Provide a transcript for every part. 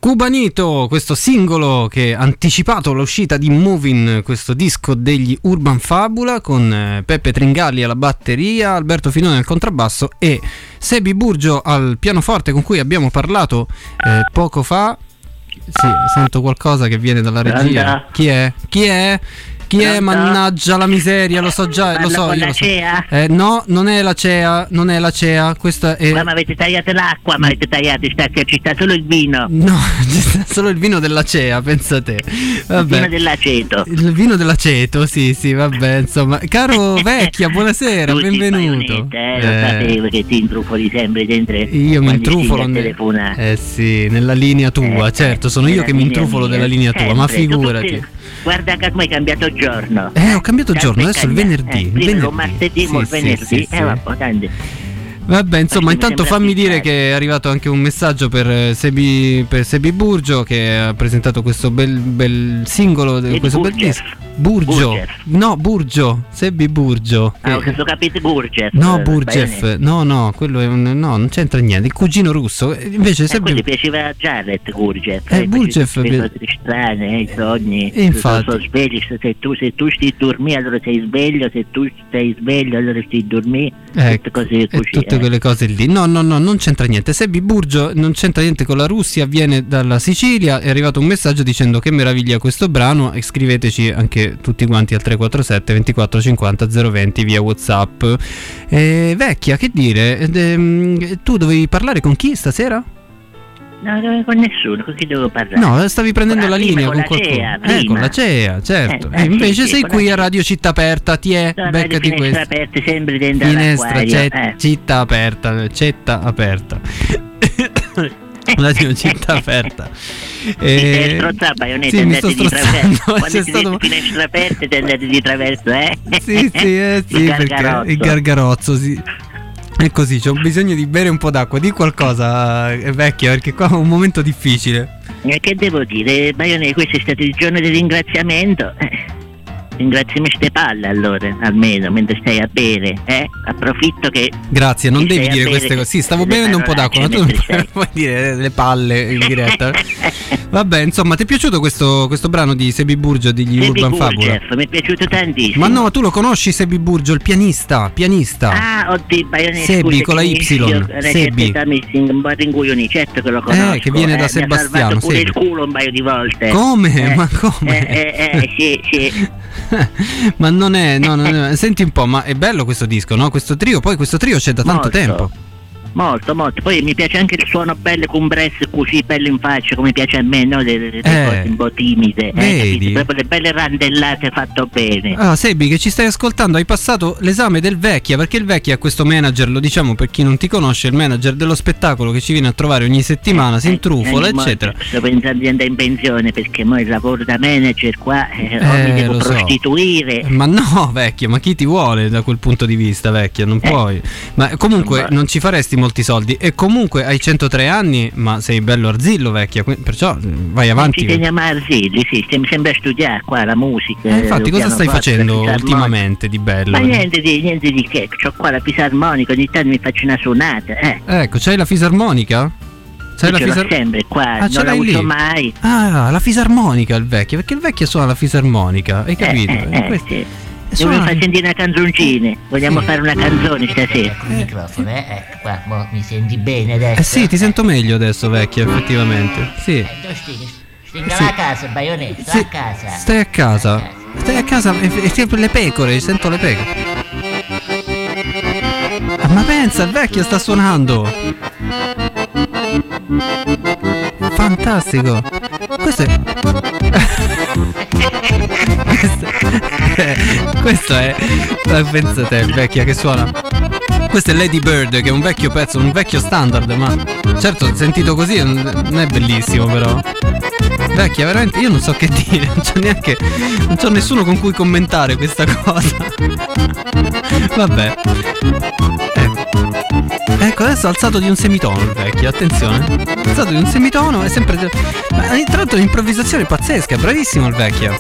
Cubanito, questo singolo che ha anticipato l'uscita di Moving, questo disco degli Urban Fabula, con Peppe Tringalli alla batteria, Alberto Finone al contrabbasso e Sebi Burgio al pianoforte, con cui abbiamo parlato poco fa. Sì, sento qualcosa che viene dalla regia. Chi è? Chi è? Mannaggia la miseria, lo so già, lo so. Io lo so. CEA? No, non è la CEA, questa è... Ma avete tagliato l'acqua, ma avete tagliato, ci sta solo il vino. No, ci sta solo il vino della CEA, pensa te. Vabbè. Il vino dell'aceto. Il vino dell'aceto, sì, vabbè, insomma. Caro Vecchia, buonasera, benvenuto. Lo sapevo che ti intrufoli sempre dentro. Io mi intrufolo sì, nella linea tua, certo, sono io che mi intrufolo della linea tua, ma figurati. Guarda che ormai hai cambiato giorno. Ho cambiato giorno, adesso è il venerdì. Prima martedì, il venerdì. Vabbè, insomma, intanto fammi dire che è arrivato anche un messaggio per Sebi Burgio, che ha presentato questo bel singolo, questo bel disco. Burgio. Sebi Burgio. Ho capito Burgef. No, Burgef. No, quello è non c'entra niente. Il cugino russo. Invece Sebi. Quelli piaceva a Jared Burgef. Burgef. Le strane, i sogni. Infatti. Sono svegli. Se tu stai dormendo, allora sei sveglio. Se tu stai sveglio, allora stai dormendo. Tutte cose così. Tutte quelle cose lì. No, non c'entra niente. Sebi Burgio non c'entra niente con la Russia, viene dalla Sicilia. È arrivato un messaggio dicendo che meraviglia questo brano, e scriveteci anche tutti quanti al 347 24 50 020 via WhatsApp. Vecchia, che dire, tu dovevi parlare con chi stasera? No, con nessuno, con chi devo parlare? No, stavi prendendo la linea con qualcuno. Con la CEA, certo. Invece sei qui a Radio Città Aperta, beccati questo. Finestra aperte sempre dentro Città Aperta, Città Aperta. Radio Città Aperta. Ti strozza Baionetta, sì, mi sto strozzando. Quando ti dici finestre aperte ti andate di traverso, Sì, perché il gargarozzo, sì. È così, c'ho bisogno di bere un po' d'acqua. Di qualcosa, Vecchia, perché qua è un momento difficile. Che devo dire, Baionetta, questo è stato il giorno del ringraziamento. Ringraziami ste palle allora, almeno mentre stai a bere, approfitto che... Grazie, non devi dire queste cose. Sì, stavo bevendo un po' d'acqua, ma tu non puoi dire le palle in diretta. Vabbè, insomma, ti è piaciuto questo brano di Sebi Burgio degli Urban Fabula? Mi è piaciuto tantissimo. Ma no, tu lo conosci Sebi Burgio, il pianista? Ah, oddio, Baionetta, Sebi con la Y. Sebi. Un po' ringuioni, certo che lo conosco. Che viene da Sebastiano. Mi ha salvato pure il culo un paio di volte. Come? Ma come? Sì. Ma non è. Senti un po', ma è bello questo disco, no? Questo trio c'è da tanto tempo. Molto. Poi mi piace anche il suono bello con Bress così bello in faccia, come piace a me, no? Le cose un po' timide. Vedi? Proprio le belle randellate fatto bene. Sebi, che ci stai ascoltando, hai passato l'esame del Vecchia, perché il Vecchia è questo manager, lo diciamo per chi non ti conosce, il manager dello spettacolo che ci viene a trovare ogni settimana, si intrufola, eccetera. Sto pensando di andare in pensione perché mo il lavoro da manager qua mi devo prostituire. Ma no, Vecchia, ma chi ti vuole da quel punto di vista, Vecchia? Non puoi. Ma comunque non ci faresti molti soldi, e comunque hai 103 anni, ma sei bello arzillo, Vecchia, perciò vai avanti. Ci teniamo arzilli, sì, mi sembra studiare qua la musica. Infatti, cosa stai facendo ultimamente di bello? Ma niente di che, c'ho qua la fisarmonica, ogni tanto mi faccio una suonata. Ecco, c'hai la fisarmonica? L'ho sempre qua, non la uso mai. La fisarmonica il Vecchio, perché il Vecchio suona la fisarmonica, hai capito? Sì. Devo far sentire una canzoncina. Vogliamo fare una canzone stasera. Il microfono, qua, mi senti bene adesso? Sì, ti sento meglio adesso, Vecchia, effettivamente. Sì. A casa, Baionetta, a casa. Stai a casa e le pecore, sento le pecore. Ma pensa, il Vecchio sta suonando. Fantastico. Questo è pensa te, il Vecchia che suona. Questo è Lady Bird, che è un vecchio pezzo, un vecchio standard, ma certo sentito così non è bellissimo, però Vecchia, veramente io non so che dire, non c'ho nessuno con cui commentare questa cosa. Vabbè. Ecco, adesso ha alzato di un semitono il Vecchio, attenzione. Alzato di un semitono, è sempre. Ma tra l'altro un'improvvisazione pazzesca, bravissimo il Vecchio.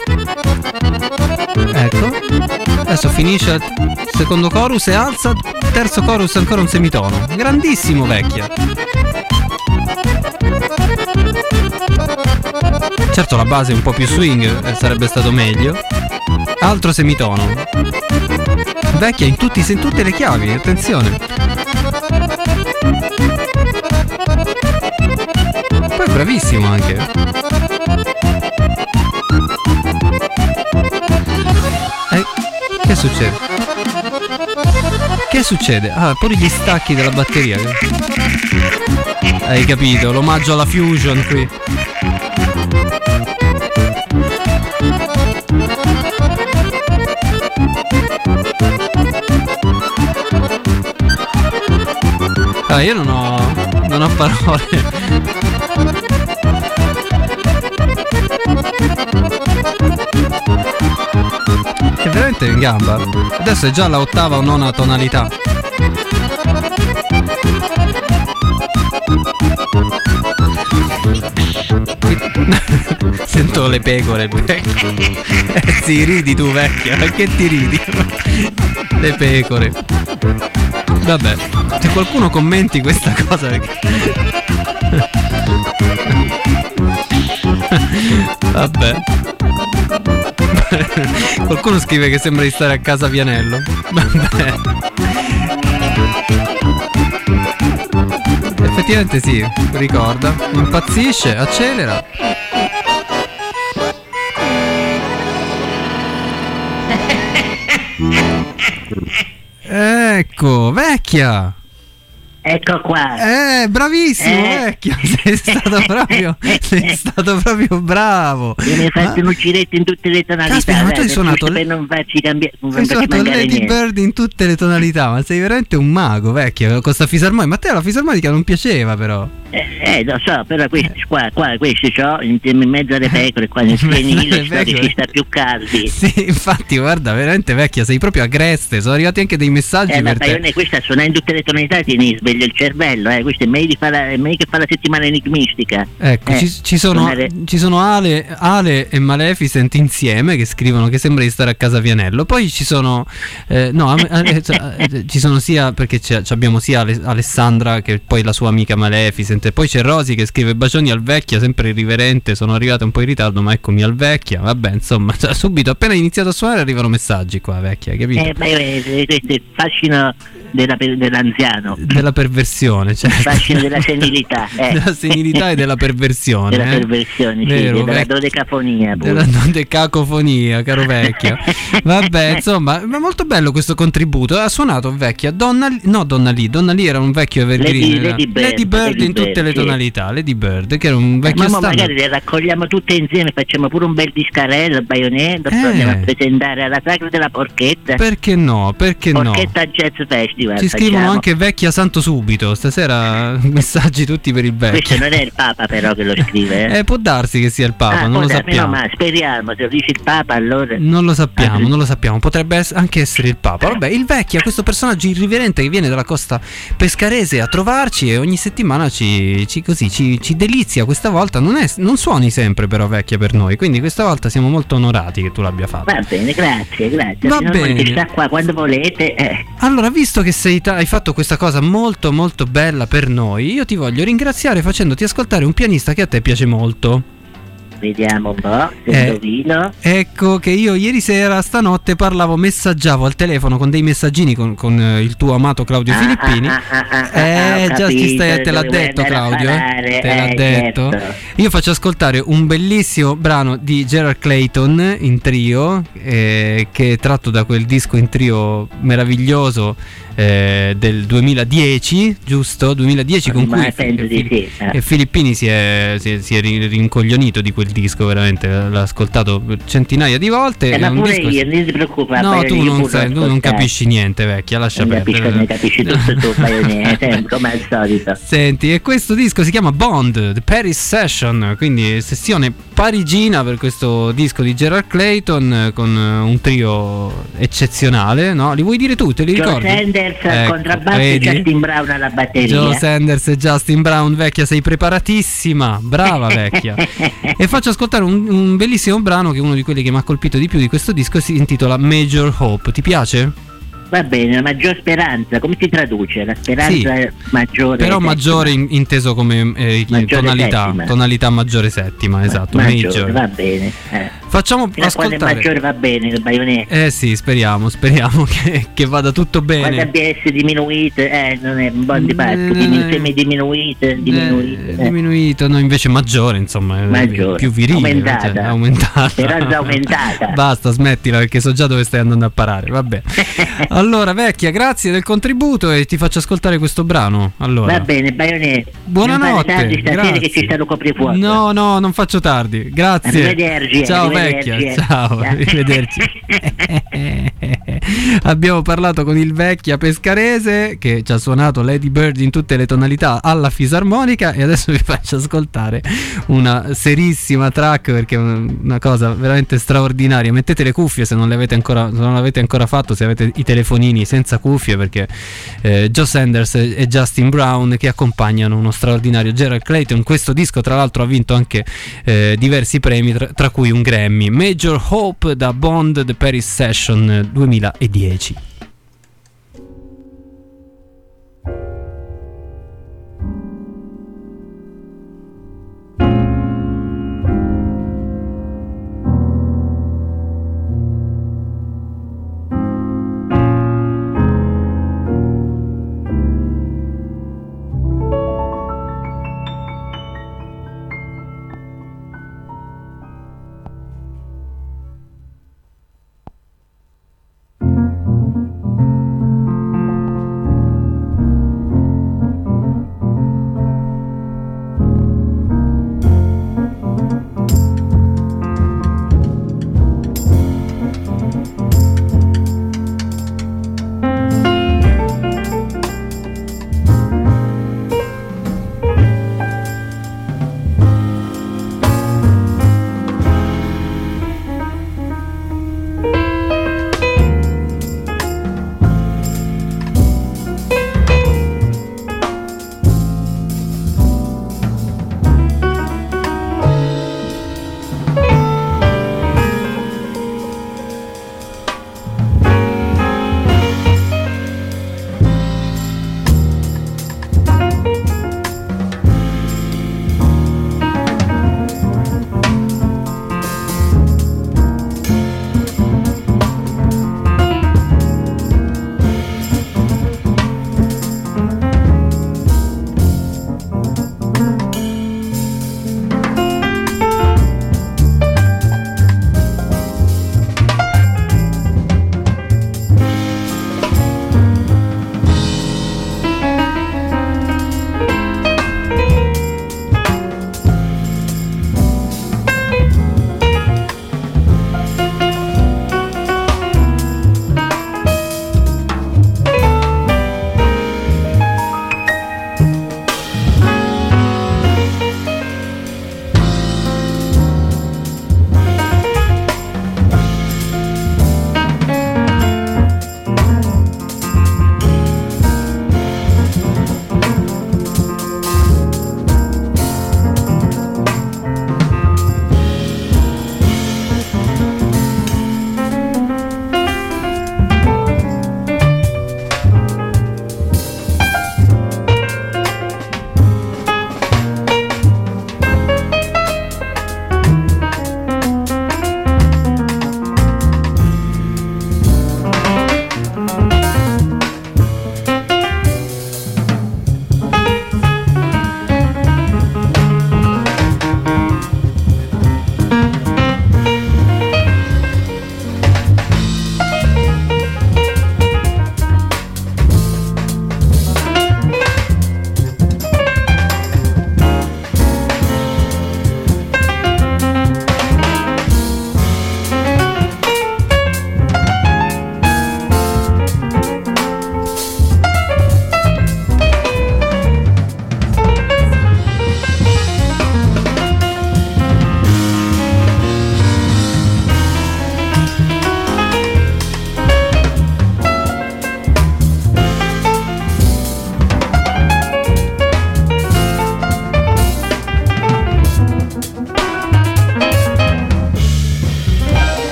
Ecco. Adesso finisce il secondo chorus e alza, terzo chorus ancora un semitono. Grandissimo Vecchio. Certo la base è un po' più swing, sarebbe stato meglio. Altro semitono. Vecchia in tutte le chiavi, attenzione. Poi è bravissimo anche. Che succede? Che succede? Ah, pure gli stacchi della batteria. Hai capito? L'omaggio alla Fusion qui. Ah, io non ho parole. È veramente in gamba. Adesso è già la ottava o nona tonalità. Sento le pecore. Sì, ridi tu vecchia, perché ti ridi? Le pecore. Vabbè, se qualcuno commenti questa cosa perché... Vabbè. Qualcuno scrive che sembra di stare a casa Vianello. Vabbè. Effettivamente sì, ricorda. Impazzisce, accelera. Ecco, vecchia. Ecco qua. Bravissimo, vecchio. Sei stato proprio bravo. E mi hai fatto un ucciretto in tutte le tonalità. Caspita, ma tu hai suonato per non farci cambiare. Hai suonato Lady Bird in tutte le tonalità, ma sei veramente un mago, vecchio, con sta fisarmonica. Ma a te la fisarmonica non piaceva, però. Lo so, però questi qua questi c'ho in mezzo alle pecore, qua nel fienile ci sta più caldi. Sì, infatti, guarda, veramente vecchia, sei proprio agreste. Sono arrivati anche dei messaggi per te. Ma questa suona in tutte le tonalità, tieni sveglio il cervello, questo è meglio che fa la settimana enigmistica. Ecco, ci sono Ale e Maleficent insieme che scrivono che sembra di stare a casa Vianello. Poi ci sono ci sono sia, perché abbiamo sia Alessandra che poi la sua amica Maleficent, e poi c'è Rosy che scrive bacioni al vecchia, sempre irriverente, sono arrivata un po' in ritardo ma eccomi al vecchia. Vabbè, insomma, subito appena iniziato a suonare arrivano messaggi qua, vecchia, capito? Questo è il fascino dell'anziano, della perversione, certo. Il fascino della senilità, della senilità e della perversione, della perversione, vero, sì, della dodecafonia pure. Della dodecacofonia, caro vecchio. Vabbè, insomma, ma molto bello questo contributo. Ha suonato vecchia Donna Lee era un vecchio evergreen, Lady Bird in tutte le tonalità, Lady Bird, che era un vecchio ma magari le raccogliamo tutte insieme, facciamo pure un bel discarello, Baionetto, andiamo a presentare alla Sagra della Porchetta. Perché no? Porchetta Jazz Festival. Ci scrivono anche vecchia santo subito. Stasera messaggi tutti per il vecchio. Questo non è il Papa però che lo scrive. Può darsi che sia il Papa, non lo sappiamo. No, ma speriamo, se lo dice il Papa allora. Non lo sappiamo, potrebbe anche essere il Papa. Vabbè, il vecchio, questo personaggio irriverente che viene dalla costa pescarese a trovarci e ogni settimana ci delizia. Questa volta non suoni sempre però vecchia per noi, quindi questa volta siamo molto onorati che tu l'abbia fatto. Va bene, grazie. Va bene. Sta qua quando volete. Allora, visto che hai fatto questa cosa molto molto bella per noi, io ti voglio ringraziare facendoti ascoltare un pianista che a te piace molto. Vediamo un po', se indovino. Ecco che io ieri sera, stanotte, messaggiavo al telefono con dei messaggini con il tuo amato Claudio Filippini. Già te l'ha detto Claudio, te l'ha detto. Certo. Io faccio ascoltare un bellissimo brano di Gerald Clayton in trio, che è tratto da quel disco in trio meraviglioso del 2010, giusto? 2010 con cui Filippini si è rincoglionito di quel disco, veramente l'ha ascoltato centinaia di volte. Ma pure io, non ti preoccupare. No, tu non capisci niente, vecchia, lascia perdere. Ne capisci tutto tu, come al solito. Senti, e questo disco si chiama Bond, The Paris Session, quindi sessione parigina per questo disco di Gerald Clayton, con un trio eccezionale, no? Li vuoi dire tu, te li ricordi? Joe Sanders al contrabbasso e Justin Brown alla batteria. Joe Sanders e Justin Brown, vecchia, sei preparatissima, brava vecchia. E faccio ascoltare un bellissimo brano che è uno di quelli che mi ha colpito di più di questo disco, si intitola Major Hope. Ti piace? Va bene, la maggior speranza, come si traduce? La speranza Sì, maggiore. però settima. maggiore inteso come tonalità, settima. tonalità maggiore settima, esatto. Maggiore, Major. va bene. Facciamo Fino a quando è ascoltare. maggiore va bene il Baionè. Sì, speriamo che vada tutto Quando bene. ABS diminuite, non è un buon dibattito, semi diminuite. Diminuito, no, invece maggiore, insomma, Maggiore, più virile, aumentata. cioè, aumentata. Speranza aumentata. Basta, smettila perché so già dove stai andando a parare. Vabbè. Allora, vecchia, grazie del contributo e ti faccio ascoltare questo brano. Allora. Va bene, Baionè. Buonanotte. Non fare tardi stasera Grazie. che ci sta lo coprifuoco. No, non faccio tardi. Grazie. Arrivederci. Ciao arrivederci. vecchia. Ciao, arrivederci. Abbiamo parlato con il vecchia pescarese che ci ha suonato Lady Bird in tutte le tonalità alla fisarmonica e adesso vi faccio ascoltare una serissima track perché è una cosa veramente straordinaria. Mettete le cuffie se non l'avete ancora fatto, se avete i telefonini senza cuffie, perché Joe Sanders e Justin Brown che accompagnano uno straordinario Gerald Clayton. Questo disco tra l'altro ha vinto anche diversi premi, tra cui un Grammy. Major Hope da Bond The Paris Session 2010.